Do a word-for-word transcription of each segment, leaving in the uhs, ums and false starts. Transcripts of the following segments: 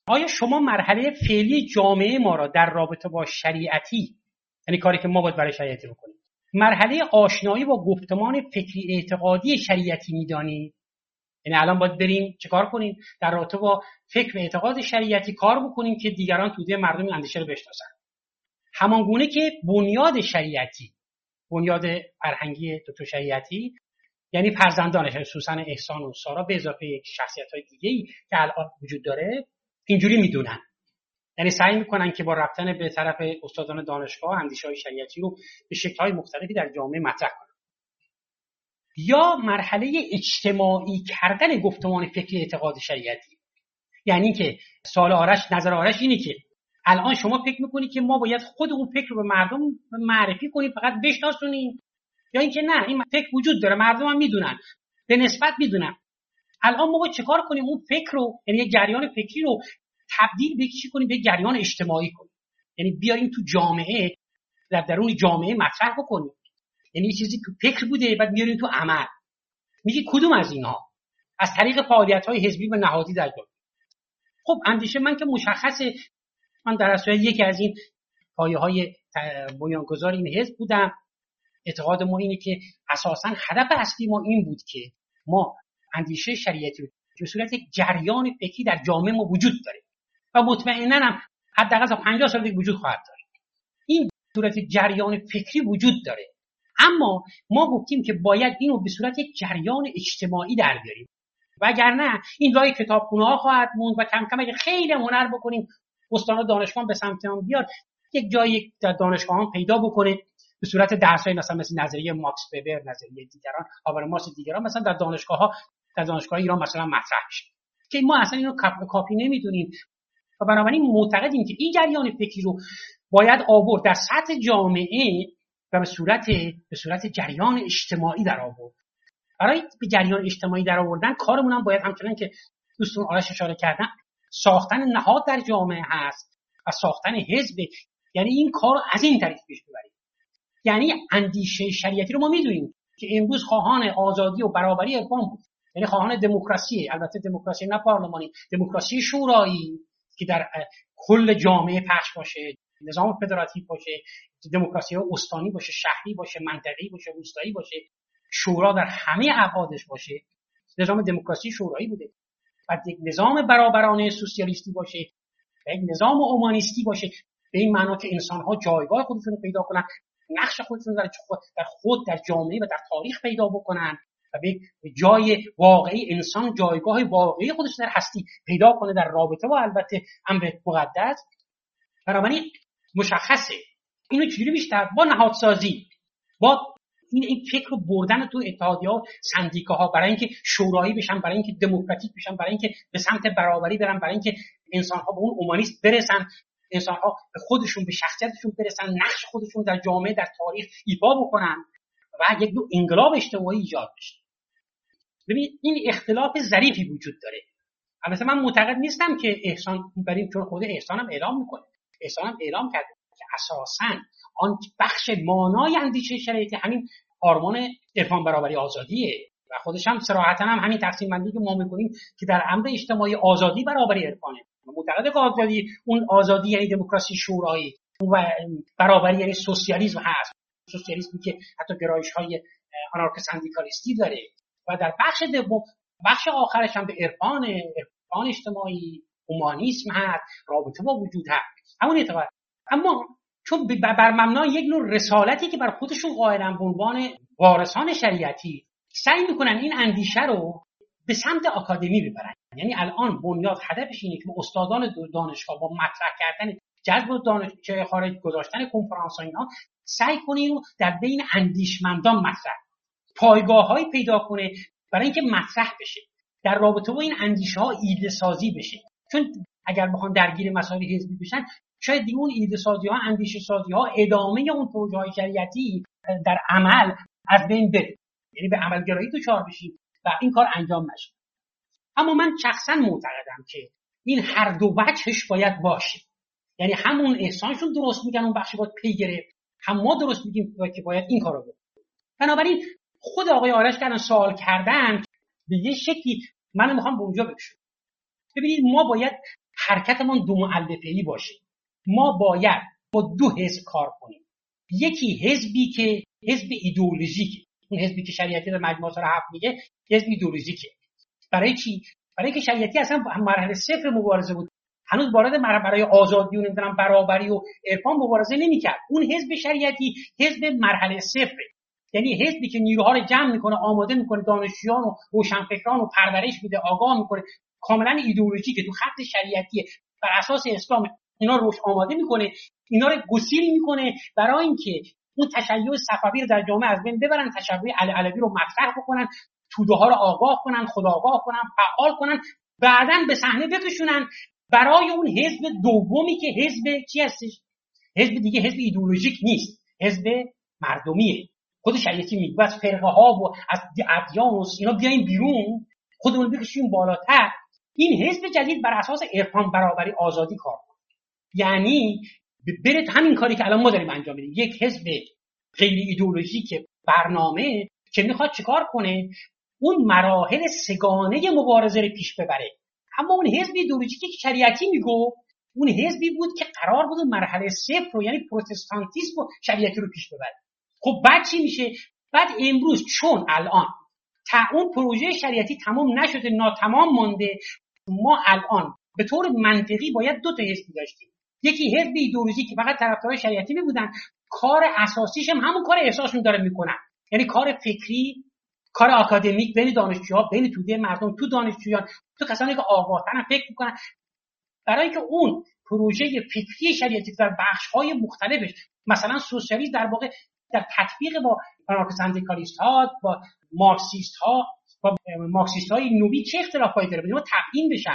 آیا شما مرحله فعلی جامعه ما را در رابطه با شریعتی، یعنی کاری که ما باید برای شریعتی بکنیم، مرحله آشنایی با گفتمان فکری اعتقادی شریعتی می‌دانید؟ یعنی الان باید بریم چه کار کنیم؟ در رابطه با فکر و اعتقاد شریعتی کار بکنیم که دیگران توده مردم اندیشه رو بشناسن. همانگونه که بنیاد شریعتی، بنیاد فرهنگی دکتر شریعتی، یعنی فرزندانش سوسن، احسان و سارا به اضافه شخصیت‌های دیگه‌ای که الان وجود داره اینجوری میدونن، یعنی سعی میکنن که با رفتن به طرف استادان دانشگاه اندیشه‌های شریعتی رو به شکل‌های مختلفی در جامعه مطرح کنن. یا مرحله اجتماعی کردن گفتمان فکری اعتقاد شریعتی، یعنی که سوال آرش، نظر آرش اینه که الان شما فکر میکنید که ما باید خود اون فکر رو به مردم معرفی کنیم، فقط بشناسونیم، یا اینکه نه این فکر وجود داره، مردم هم میدونن، به نسبت میدونن. الان ما باید چیکار کنیم؟ اون فکر رو، یعنی یک جریان فکری رو تبدیل بکشی کنیم به جریان اجتماعی کنیم، یعنی بیاریم تو جامعه، در درون جامعه مطرح بکنیم. یعنی چیزی تو فکر بوده بعد میاریم تو عمل. میگه کدوم از اینها؟ از طریق فعالیت‌های حزبی و نهادی در جامعه. خب اندیشه من که مشخصه، من در اصل یکی از این پایه‌های بنیانگذار این حزب بودم. اعتقاد ما اینه که اساساً هدف اصلی ما این بود که ما اندیشه شریعتی رو به صورت یک جریان فکری در جامعه ما وجود داره و مطمئناً هم حداقل تا پنجاه سال دیگه وجود خواهد داره. این صورت جریان فکری وجود داره، اما ما گفتیم که باید اینو به صورت یک جریان اجتماعی در بیاریم، وگرنه این راه کتابخونه‌ها خواهد موند و کم کم اگه خیلی هنر بکنیم استاد دانشگاه به سمت ما بیاد، یک جایی در دانشگاه هم پیدا بکنه به صورت درس‌های مثلا مثل نظریه ماکس وبر، نظریه دیگران، هابرماس دیگران، مثلا در دانشگاه‌ها، در دانشگاه ایران مثلا مطرح میشه که ما اصلا اینو کاپی نمیدونیم و بنابراین معتقدیم که این جریان فکری رو باید آورد در سطح جامعه و به صورت به صورت جریان اجتماعی در آورد. برای به جریان اجتماعی در آوردن کارمون هم باید همچنان که دوستان آرش اشاره کردن ساختن نهاد در جامعه هست و ساختن حزب، یعنی این کار از این طریق پیش ببریم. یعنی اندیشه شریعتی رو ما میدونیم که امروز خواهان آزادی و برابری عرفان بود، یعنی خواهان دموکراسی، البته دموکراسی نه پارلمانی، دموکراسی شورایی که در کل جامعه پخش باشه، نظام فدراتیو باشه، دموکراسی استانی باشه، شهری باشه، منطقه‌ای باشه، روستایی باشه، شورا در همه ابعادش باشه. نظام دموکراسی شورایی بوده و یک نظام برابرانه سوسیالیستی باشه و یک نظام اومانیستی باشه، به این معنا که انسان‌ها جایگاه خودشون رو پیدا کنن، نقش خودشون در در خود در جامعه و در تاریخ پیدا بکنن و به جای واقعی انسان جایگاه واقعی خودش در هستی پیدا کنه در رابطه با البته امر مقدس. بنابراین مشخصه اینو چجوری بیشتر با نهادسازی، با این این فکر رو بردن تو اتحادیه‌ها، سندیکاها، برای اینکه شورایی بشن، برای اینکه دموکراتیک بشن، برای اینکه به سمت برابری برن، برای اینکه انسان‌ها به اون اومانیست برسن، انسان‌ها به خودشون، به شخصیتشون برسن، نقش خودشون در جامعه، در تاریخ ایفا بکنن و یک نوع انقلاب اجتماعی ایجاد بشه. ببین این اختلاف ظریفی وجود داره. البته من معتقد نیستم که احسان بریم، چون خود احسان هم اعلام میکنه، احسان هم اعلام کرده که اساساً آن بخش مانای اندیشه شریعتی همین آرمان عرفان برابری آزادیه و خودش هم صراحتاً هم همین تقسیم بندی که ما میکنیم که در امر اجتماعی آزادی برابری عرفانه. معتقد که آزادی، اون آزادی یعنی دموکراسی شورایی و برابری یعنی سوسیالیسم هست، سوسیالیسمی که حتی گرایش‌های آنارکو سندیکالیستی داره و در بخش دوم، بخش آخرش هم به عرفان، عرفان اجتماعی، اومانیسم هست، رابطه با وجود هست، همون اعتقاد. اما چون بر مبنای یک نوع رسالتی که بر خودشون قائلن به عنوان وارثان شریعتی، سعی میکنن این اندیشه رو به سمت آکادمی ببرن. یعنی الان بنیاد هدفش اینه که استادان دانشگاه با مطرح کردن، جذب دانشجوی خارج، گذاشتن کنفرانس‌ها، اینا سعی کنه اینو در بین اندیشمندان مطرح، پایگاه‌هایی پیدا کنه برای اینکه مطرح بشه، در رابطه با این اندیشه‌ها ایده سازی بشه. چون اگر بخوان درگیر مسائل حزبی بشن، شاید دیگه اون ایده سازی‌ها، اندیشه سازی‌ها، ادامه اون توجیه‌های شریعتی در عمل از بین بره، یعنی به عملگرایی دچار بشیم و این کار انجام نشه. اما من شخصا معتقدم که این هر دو وجهش باید باشه، یعنی همون احسانشون درست میگن اون بخش باید پی گرفت، هم ما درست میگیم که باید این کارو بکنیم. بنابراین خود آقای آرش کردن سوال کردن به یه شکلی من میخوام به اونجا بکشم. ببینید ما باید حرکتمون دو مؤلفه‌ای باشه. ما باید با دو حزب کار کنیم. یکی حزبی که حزب ایدئولوژیکه، اون حزبی که شریعتی در مجموعه آثار هفت میگه حزب ایدئولوژیکه. برای چی؟ برای که شریعتی اصلا مرحله صفر مبارزه بود، هنوز وارد مرحله برای آزادی و نمیدونم برابری و عرفان مبارزه نمیکرد. اون حزب شریعتی حزب مرحله صفره، یعنی حزبی که نیروها رو جمع میکنه، آماده میکنه، دانشجویان و روشنفکران رو پرورش میده، آگاه میکنه، کاملا ایدئولوژیکه، تو خط شریعتی بر اساس اسلام اینا رو آماده میکنه، اینا رو گسیل میکنه برای اینکه اون تشیع صفوی رو در جامعه از بین ببرن، تشیع علوی رو مطرح بکنن، توده ها رو آگاه کنن، خودآگاه کنن، فعال کنن، بعداً به صحنه بکشونن برای اون حزب دومی که حزب چی هستش؟ حزب دیگه حزب ایدئولوژیک نیست، حزب مردمیه. خود شریعتی میگه از فرقه ها و از ادیان و اینا بیاین بیرون، خودمون بکشیم بالاتر. این حزب جدید بر اساس عرفان، برابری، آزادی کار کنه. یعنی برید همین کاری که الان ما داریم انجام میدیم، یک حزب غیر ایدئولوژیک برنامه که میخواد چیکار کنه؟ اون مراحل سگانه مبارزه رو پیش ببره. اما اون حزب ایدئولوژیکی که شریعتی میگو، اون حزبی بود که قرار بود مرحله صفر رو، یعنی پروتستانتیسم و شریعتی رو پیش ببره. خب بعد چی میشه؟ بعد امروز چون الان تا اون پروژه شریعتی تمام نشده، ناتمام مانده، ما الان به طور منطقی باید دو تا حزب داشتیم. یکی حزب ایدئولوژیکی که فقط طرفدار شریعتی می بودن، کار اساسیش هم همون کار احساسشون داره میکنن، یعنی کار فکری، کار آکادمیک بین دانشجوها، بین توده مردم، تو دانشجویان، تو کسانی که آگاه‌ترن فکر میکنن، برای اینکه اون پروژه فکری شریعتی در بخش‌های مختلفش، مثلا سوسیالیسم در واقع در تطبیق با آنارکوسندیکالیست ها، با مارکسیست ها، با مارکسیست های نوبی چه اختلافایی داره، ببینید تبیین بشن.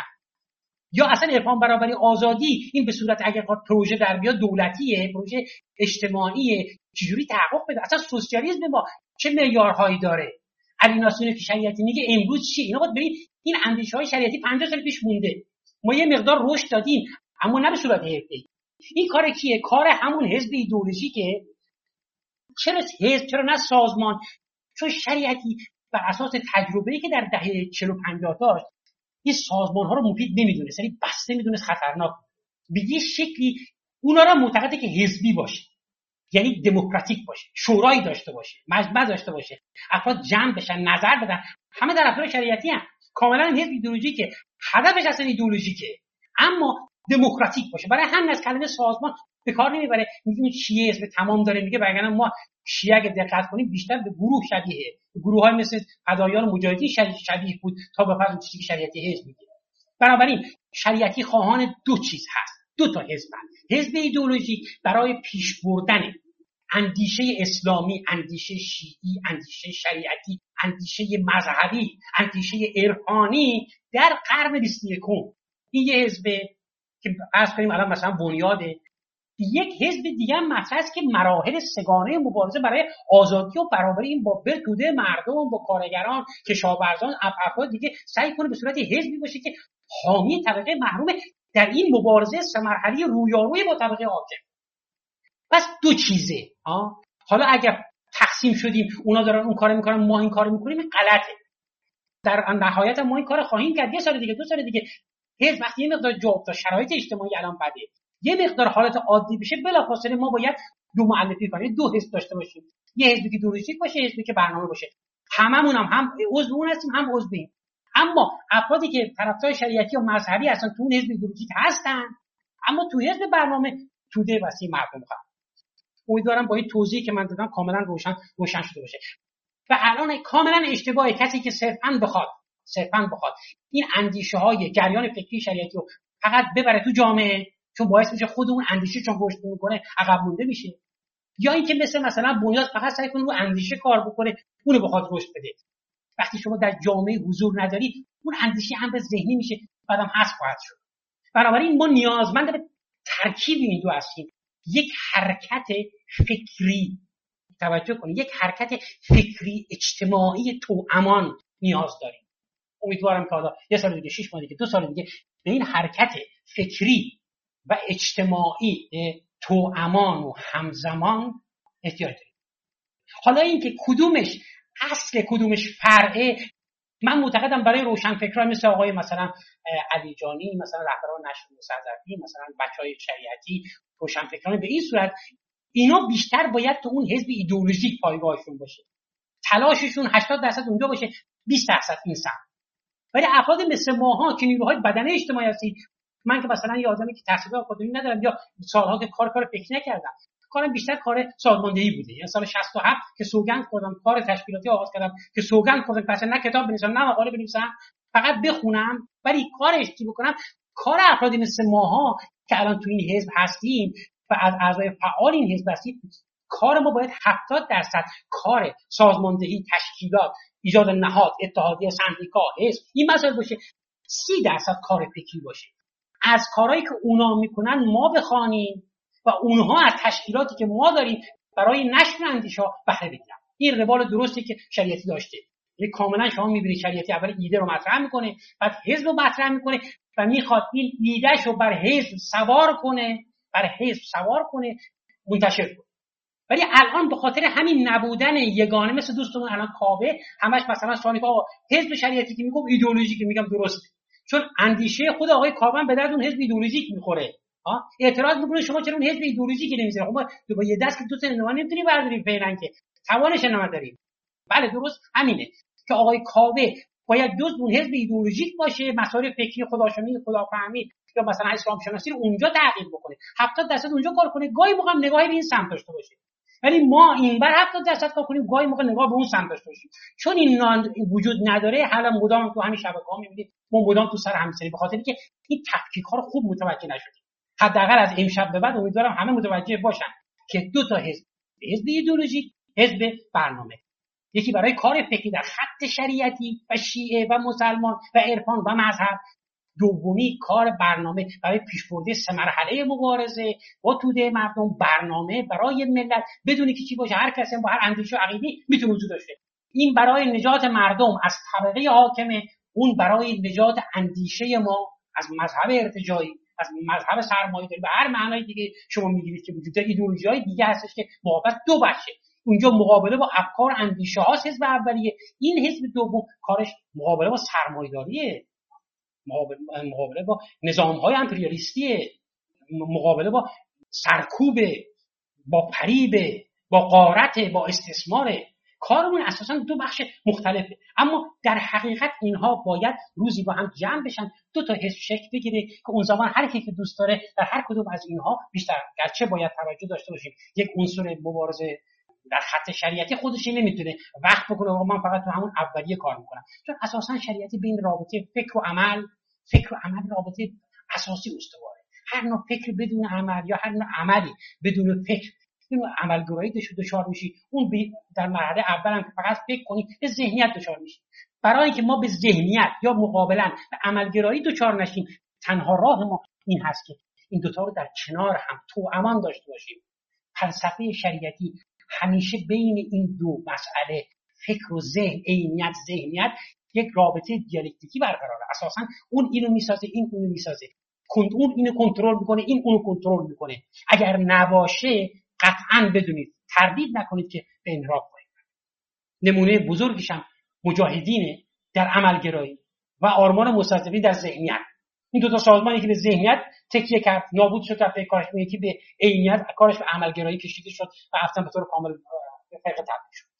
یا اصلا عرفان، برابری، آزادی، این به صورت اگر پروژه در بیاد دولتیه، پروژه اجتماعیه، چجوری تحقق بده؟ اصلا سوسیالیسم با چه معیارهایی داره؟ علی ناصری که شریعتی میگه امروز چی؟ اینا باید ببین این اندیشه های شریعتی پنجاه سال پیش مونده، ما یه مقدار رشد دادیم اما نه به صورت حرفه‌ای. این کار کیه؟ کار همون حزب ایدئولوژیکه. چرا حزب؟ چرا نه سازمان؟ چون شریعتی بر اساس تجربه‌ای که در دهه چهل و پنجاه داشت، این سازمان ها رو مفید نمیدونست، یعنی بسته میدونست خطرناک، به یه شکلی اونا را معتقده که حزبی باشه، یعنی دموکراتیک باشه، شورایی داشته باشه، مجمع داشته باشه، افراد جمع بشن، نظر بدن، همه طرفدار شریعتی ان، کاملا حزب ایدئولوژیکه، هدفش اصلا ایدئولوژیکه اما دموکراتیک باشه. برای همین از کلمه سازمان به کار نمیبره. میگیم شیعه اسم تمام داره میگه، وگرنه ما شیعه اگه دقت کنیم بیشتر به گروه شبیه، گروه‌های مثل فدایان و مجاهدین شبیه بود تا به فرض چیزی که شریعتی حزب میگه. بنابراین شریعتی خواهان دو چیز هست، دو تا حزب هست. حزب ایدئولوژیک برای پیش بردن اندیشه اسلامی، اندیشه شیعی، اندیشه شریعتی، اندیشه مذهبی، اندیشه عرفانی در قرن بیست و یکم. این یه حزب که فرض کنیم الان مثلا بنیاده. یک حزب دیگه هم مطرح است که مراحل سگانه مبارزه برای آزادی و برابری این با توده مردم، با کارگران، کشاورزان، افراد دیگه سعی کنه به صورت حزبی باشه که حامی طبقه محروم در این مبارزه سه مرحله رویارویی با طبقه حاکم. بس دو چیزه. ها حالا اگر تقسیم شدیم اونا دارن اون کارو میکنن ما این کارو میکنیم، این غلطه. در نهایت ما این کارو خواهیم کرد، یه سال دیگه، دو سال دیگه. حزب وقتی یه مقدار جواب تا شرایط اجتماعی الان بده، یه مقدار حالت عادی بشه، بلافاصله ما باید دو مؤلفه کنیم، دو حزب داشته باشیم، یه حزبی که ایدئولوژیک باشه، یه حزبی که برنامه باشه. هممون هم هم عضو اون هستیم، هم عضو این. اما افرادی که طرفدار شریعتی و مذهبی هستن تو اون حزب ایدئولوژیک هستن، اما تو حزب برنامه توده وسیع مردم خواهد. امیدوارم با این توضیحی که من دادم کاملا روشن روشن شده باشه. و الان کاملا اشتباهه کسی که صرفاً بخواد صرفاً بخواد این اندیشه های جریان فکری شریعتی رو فقط ببره تو جامعه، چون باعث میشه خود اون اندیشه چون رشد میکنه عقب مونده میشه، یا اینکه مثل مثلا بنیاد فقط سعی کنه رو اندیشه کار بکنه، اونو بخواد رشد بده. وقتی شما در جامعه حضور نداری، اون اندیشه هم به ذهنی میشه، بعدم حذف خواهد شد. بنابراین ما نیازمند به ترکیب این دو هستیم. یک حرکت فکری، توجه کنید، یک حرکت فکری اجتماعی توامان نیاز داریم. امیدوارم که حالا یه سال دیگه، شش ماه دیگه، دو سال دیگه به این حرکت فکری و اجتماعی توامان و همزمان احتیاج داریم. حالا این که کدومش اصل کدومش فرعه، من معتقدم برای روشنفکران مثل آقای مثلا علی جانی، مثلا رهبران نشر مستضعفین، مثلا بچهای شریعتی، روشنفکران به این صورت، اینا بیشتر باید تو اون حزب ایدئولوژیک پایگاهشون باشه، تلاششون هشتاد درصد اونجا باشه، بیست درصد این سمت. ولی افراد مثل ماها که نیروهای بدنه اجتماعی هستیم، من که مثلا یه آدمی که تحصیلات آکادمی ندارم یا سالها که کار کار فکری نکردم، کارم بیشتر کار سازماندهی بوده. یعنی سال شصت و هفت که سوگند خوردم کار تشکیلاتی آغاز کردم، که سوگند خوردم پس نه کتاب بنویسم نه مقاله بنویسم، فقط بخونم، ولی کارش چی بکنم، کار افرادی مثل ماها که الان تو این حزب هستیم و از اعضای فعال این حزب هستیم، کار ما باید هفتاد درصد کار سازماندهی، تشکیلات، ایجاد نهاد، اتحادیه، سندیکا، حزب، این مسائل باشه، سی درصد کار فکری باشه. از کارهایی که اونا میکنن ما بخوانیم و اونها از تشکیلاتی که ما داریم برای نشر اندیشه‌ها بهره بگیرن. این روال درستی که شریعتی داشته. یعنی کاملا شما میبینید شریعتی اول ایده رو مطرح میکنه، بعد حزب رو مطرح میکنه و میخواد این ایدهش رو بر حزب سوار کنه، بر حزب سوار کنه، منتشر کنه. ولی الان به خاطر همین نبودن یگانه، مثل دوستمون الان کاوه همش مثلا سوالی که آقا حزب شریعتی که میگم ایدئولوژیک، که میگم درسته، چون اندیشه خود آقای کاوه به درد اون حزب ایدئولوژیک میخوره. ها اعتراض میکنه شما چرا اون حزب ایدئولوژیکی نمیذاری؟ خب ما با یه دست که دو تا نمونه نمیتونیم برداریم فعلا، که توانش نداریم. بله درست همینه که آقای کاوه باید جزء اون حزب ایدئولوژیک باشه، مسائل فکری خداشناسی، خدافهمی یا مثلا اسلام شناسی رو اونجا تحقیق بکنه، هفتاد درصد اونجا کار کنه، گاهی موقع نگاهی به این سمت داشته باشه. ولی ما اینور هفتاد درصد کار کنیم، گاهی موقع نگاه به اون سمت داشته باشیم. چون این وجود نداره، حالا مدام تو همین شبکه‌ها می‌بینید ما مدام تو سر هم سری، به خاطر اینکه این تفکیک‌ها رو خوب متوجه نشدیم. حداقل از امشب به بعد امیدوارم همه متوجه باشن که دو تا حزب، حزب ایدئولوژیک، حزب برنامه. یکی برای کار فکری در خط شریعتی و شیعه و مسلمان و عرفان و مذهب، دومی کار برنامه برای پیشبرد سه مرحله مبارزه با توده مردم، برنامه برای ملت بدون که چی باشه، هر کسی با هر اندیشه و عقیده‌ای میتونه وجود داشته. این برای نجات مردم از طبقه حاکمه، اون برای نجات اندیشه ما از مذهب ارتجاعی، از مذهب سرمایه‌داری و هر معنای دیگه شما میگیرید که وجود داره. ایدئولوژی‌های دیگه هستش که محافظ دو بچه، اونجا مقابله با افکار اندیشه هاست حزب اولیه، این حزب دوم کارش مقابله با سرمایه‌داریه، مقابله با نظام‌های امپریالیستیه، مقابله با سرکوبه، با فریبه، با غارت، با استثماره. کارمون اساساً دو بخش مختلفه، اما در حقیقت اینها باید روزی با هم جمع بشن، دو تا حزب شکل بگیره که اون زمان هر کی که دوست داره در هر کدوم از اینها بیشتر، گرچه باید توجه داشته باشیم یک عنصر مبارزه در خط شریعتی خودش نمیتونه وقت بکنه و من فقط تو همون اولیه کار میکنم، چون اساساً شریعتی بین رابطه فکر و عمل، فکر و عمل رابطه اساسی استواره. هر نوع فکر بدون عمل یا هر نوع عملی بدون فکر، این عملگرایی دچار میشی. اون در مرحله اول هم که فقط فکر کنی به ذهنیت دچار میشی. برای اینکه ما به ذهنیت یا مقابلا به عملگرایی دچار نشیم، تنها راه ما این هست که این دوتا رو در کنار هم توامان داشته باشیم. فلسفه شریعتی همیشه بین این دو مسئله، فکر و ذهن، عینیت ذهنیت، یک رابطه دیالکتیکی برقراره. اساساً اون اینو میسازه، این اونو میسازه، اون اینو کنترل میکنه، این اونو کنترل میکنه. اگر نباشه قطعاً بدونید، تردید نکنید که به انحراف خواهید. نمونه بزرگش هم مجاهدینه در عملگرایی و آرمان مستضعفین در ذهنیت. این دو تا سازمانی که به ذهنیت تکیه کرد نابود شد، رفت کارش به یکی به عینیت، کارش به عملگرایی کشیده شد و اصلا به طور کامل به فرقه تبدیل شد.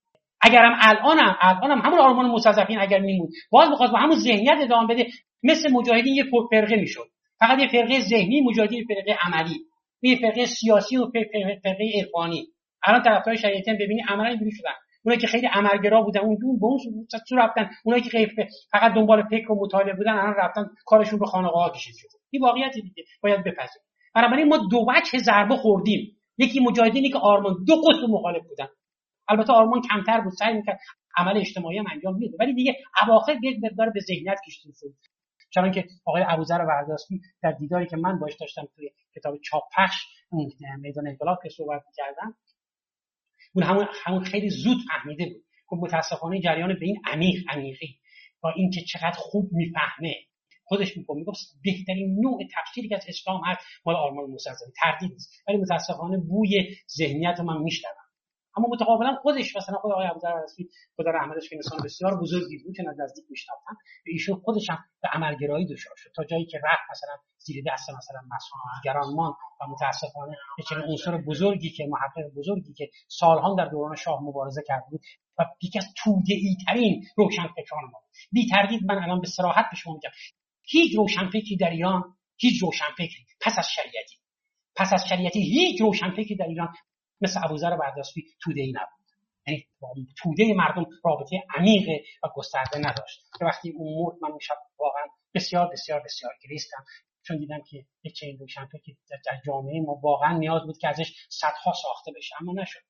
اگرم الانم الانم همون آرمان مستضعفین اگر میموند، باز می‌خواست با همون ذهنیت ادامه بده، مثل مجاهدین یه فرقه میشد. فقط یه فرقه ذهنی، مجاهدین فرقه عملی، یه فرقه سیاسی و فرقه عرفانی. الان طرفدار شریعتی ببینی عملاً اینجوری شدن. اونایی که خیلی عملگرا بودن اون دون به اون صورت رفتن، اونایی که خیلی فقط دنبال فکر و مطالعه بودن الان رفتن کارشون به خانقاه‌ها کشیده شده. این واقعیتی دیگه باید بپذیریم. بنابراین ما دو وجه ضربه خوردیم. یکی مجاهدینی که آرمان دو قطب مخالف بودن. البته آرمان کمتر بود، سعی می‌کرد عمل اجتماعی هم انجام میده، ولی دیگه اواخر یک مقدار به ذهنیت کشیده شد. چون که آقای ابوذر ورداستی در دیداری که من باهاش داشتم توی کتاب چاپ پخش میدان انقلاب که صحبت می‌کردم، اون همون همون خیلی زود فهمیده بود که متاسفانه جریان به این عمیق عمیقی با این که چقدر خوب میفهمه خودش میگه، میگه بهترین نوع تفسیری که از اسلام هست مال آرمان مستضعفی، تردید نیست، ولی متاسفانه بوی ذهنیت من میشنوم. اما متقابلا خودش مثلا خود آقای ابوذر رسولی خدا رحمتش کنه انسان بسیار بزرگی بود، چون از نزدیک میشناختم، به ایشون خودش هم به عملگرایی دچار شد تا جایی که رفت مثلا زیر دست مثلا مسئول دیگران مان و متاسفانه به چنین عنصر بزرگی که محقق بزرگی که سالها در دوران شاه مبارزه کرده بود و یکی از توده‌ای ترین روشنفکران ما، بی تردید من الان به صراحت به شما میگم هیچ روشنفکری در ایران، هیچ روشنفکری پس از شریعتی پس از شریعتی هیچ روشنفکری در ایران مثل ابوذر بردسوی توده‌ای نبود. یعنی توده مردم رابطه عمیق و گسترده نداشت که وقتی اون مرد من اون شب واقعا بسیار بسیار بسیار گریستم، چون دیدم که یک چنین روشنفکری در جامعه ما واقعا نیاز بود که ازش صدها ساخته بشه، اما نشد.